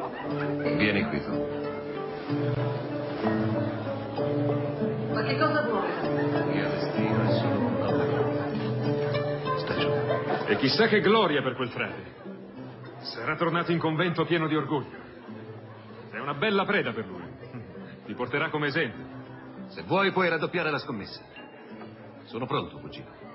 Vieni qui tu. Ma che cosa vuole? Mio destino è solo un nome. Sta giù. E chissà che gloria per quel frate. Sarà tornato in convento pieno di orgoglio. È una bella preda per lui. Ti porterà come esempio. Se vuoi puoi raddoppiare la scommessa. Sono pronto, cugino.